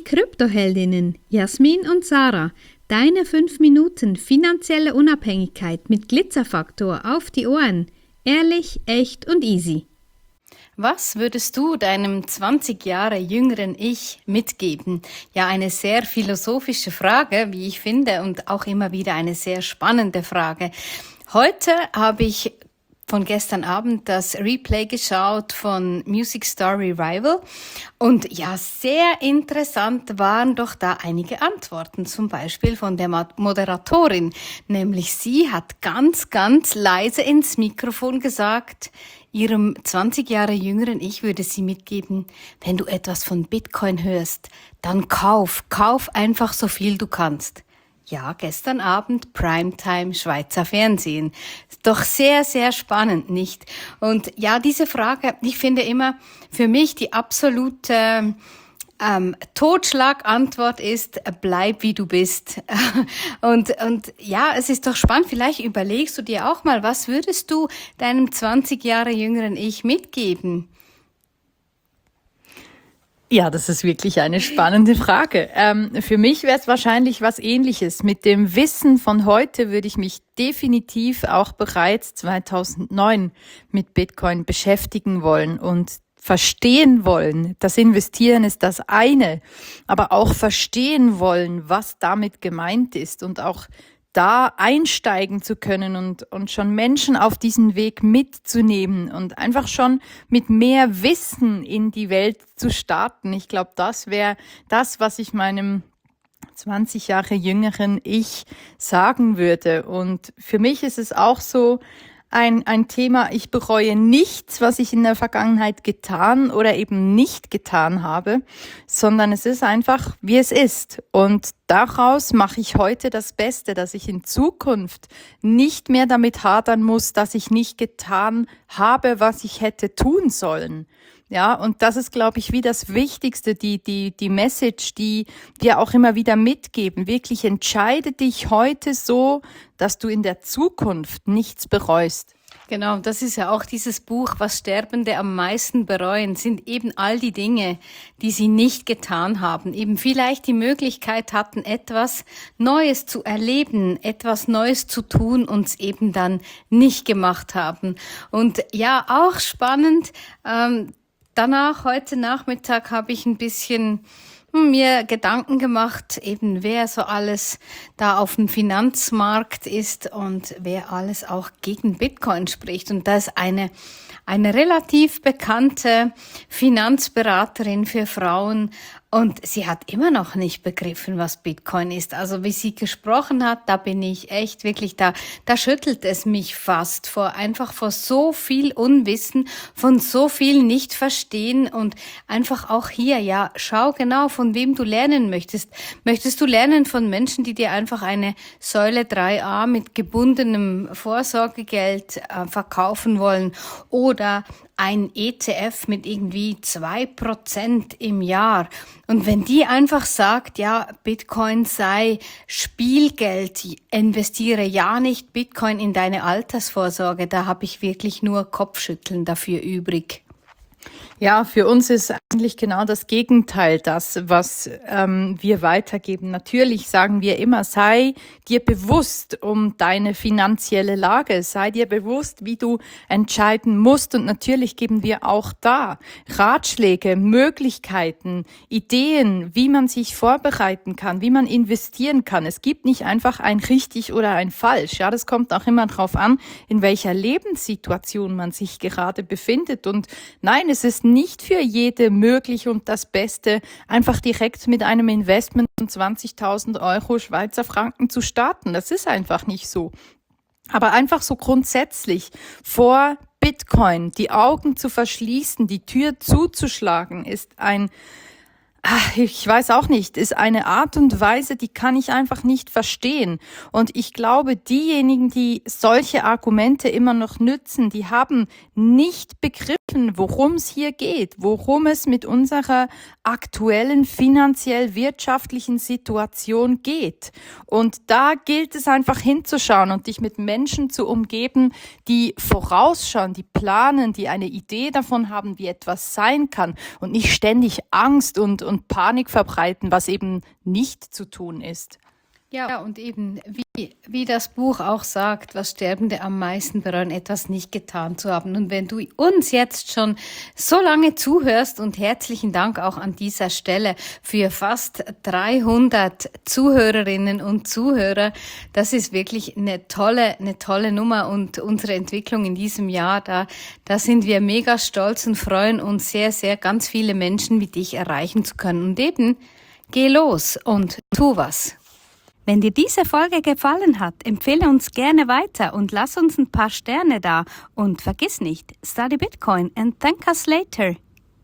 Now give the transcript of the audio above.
Kryptoheldinnen Jasmin und Sarah, deine 5 Minuten finanzielle Unabhängigkeit mit Glitzerfaktor auf die Ohren. Ehrlich, echt und easy. Was würdest du deinem 20 Jahre jüngeren Ich mitgeben? Ja, eine sehr philosophische Frage, wie ich finde, und auch immer wieder eine sehr spannende Frage. Heute habe ich von gestern Abend das Replay geschaut von Music Star Revival und ja, sehr interessant waren doch da einige Antworten, zum Beispiel von der Moderatorin, nämlich sie hat ganz, ganz leise ins Mikrofon gesagt, ihrem 20 Jahre jüngeren Ich würde sie mitgeben, wenn du etwas von Bitcoin hörst, dann kauf einfach so viel du kannst. Ja, gestern Abend Primetime Schweizer Fernsehen. Doch sehr, sehr spannend, nicht? Und ja, diese Frage, ich finde immer für mich die absolute Totschlagantwort ist, bleib wie du bist. Und ja, es ist doch spannend, vielleicht überlegst du dir auch mal, was würdest du deinem 20 Jahre jüngeren Ich mitgeben? Ja, das ist wirklich eine spannende Frage. Für mich wäre es wahrscheinlich was Ähnliches. Mit dem Wissen von heute würde ich mich definitiv auch bereits 2009 mit Bitcoin beschäftigen wollen und verstehen wollen. Das Investieren ist das eine, aber auch verstehen wollen, was damit gemeint ist und auch da einsteigen zu können und schon Menschen auf diesen Weg mitzunehmen und einfach schon mit mehr Wissen in die Welt zu starten. Ich glaube, das wäre das, was ich meinem 20 Jahre jüngeren Ich sagen würde. Und für mich ist es auch so, ein Thema, ich bereue nichts, was ich in der Vergangenheit getan oder eben nicht getan habe, sondern es ist einfach, wie es ist. Und daraus mache ich heute das Beste, dass ich in Zukunft nicht mehr damit hadern muss, dass ich nicht getan habe, was ich hätte tun sollen. Ja, und das ist, glaube ich, wie das Wichtigste, die Message, die wir auch immer wieder mitgeben. Wirklich entscheide dich heute so, dass du in der Zukunft nichts bereust. Genau, das ist ja auch dieses Buch, was Sterbende am meisten bereuen, sind eben all die Dinge, die sie nicht getan haben, eben vielleicht die Möglichkeit hatten, etwas Neues zu erleben, etwas Neues zu tun und es eben dann nicht gemacht haben. Und ja, auch spannend, danach, heute Nachmittag, habe ich ein bisschen mir Gedanken gemacht, eben wer so alles da auf dem Finanzmarkt ist und wer alles auch gegen Bitcoin spricht. Und da ist eine relativ bekannte Finanzberaterin für Frauen und sie hat immer noch nicht begriffen, was Bitcoin ist. Also wie sie gesprochen hat, da bin ich echt wirklich, da schüttelt es mich fast einfach vor so viel Unwissen, von so viel Nicht-Verstehen und einfach auch hier, ja, schau genau, von wem du lernen möchtest. Möchtest du lernen von Menschen, die dir einfach eine Säule 3a mit gebundenem Vorsorgegeld verkaufen wollen oder ein ETF mit irgendwie 2% im Jahr. Und wenn die einfach sagt, ja, Bitcoin sei Spielgeld, investiere ja nicht Bitcoin in deine Altersvorsorge, da habe ich wirklich nur Kopfschütteln dafür übrig. Ja, für uns ist eigentlich genau das Gegenteil das, was wir weitergeben. Natürlich sagen wir immer, sei dir bewusst um deine finanzielle Lage, sei dir bewusst, wie du entscheiden musst. Und natürlich geben wir auch da Ratschläge, Möglichkeiten, Ideen, wie man sich vorbereiten kann, wie man investieren kann. Es gibt nicht einfach ein richtig oder ein falsch. Ja, das kommt auch immer darauf an, in welcher Lebenssituation man sich gerade befindet. Und nein, es ist nicht für jede möglich und das Beste, einfach direkt mit einem Investment von 20.000 Euro Schweizer Franken zu starten. Das ist einfach nicht so. Aber einfach so grundsätzlich vor Bitcoin die Augen zu verschließen, die Tür zuzuschlagen, ist ich weiß auch nicht, ist eine Art und Weise, die kann ich einfach nicht verstehen. Und ich glaube, diejenigen, die solche Argumente immer noch nützen, die haben nicht begriffen, worum es hier geht, worum es mit unserer aktuellen finanziell-wirtschaftlichen Situation geht. Und da gilt es einfach hinzuschauen und dich mit Menschen zu umgeben, die vorausschauen, die planen, die eine Idee davon haben, wie etwas sein kann und nicht ständig Angst und und Panik verbreiten, was eben nicht zu tun ist. Ja, und eben, wie das Buch auch sagt, was Sterbende am meisten bereuen, etwas nicht getan zu haben. Und wenn du uns jetzt schon so lange zuhörst, und herzlichen Dank auch an dieser Stelle für fast 300 Zuhörerinnen und Zuhörer, das ist wirklich eine tolle Nummer, und unsere Entwicklung in diesem Jahr, da sind wir mega stolz und freuen uns sehr, sehr, ganz viele Menschen wie dich erreichen zu können. Und eben, geh los und tu was. Wenn dir diese Folge gefallen hat, empfehle uns gerne weiter und lass uns ein paar Sterne da. Und vergiss nicht, study Bitcoin and thank us later.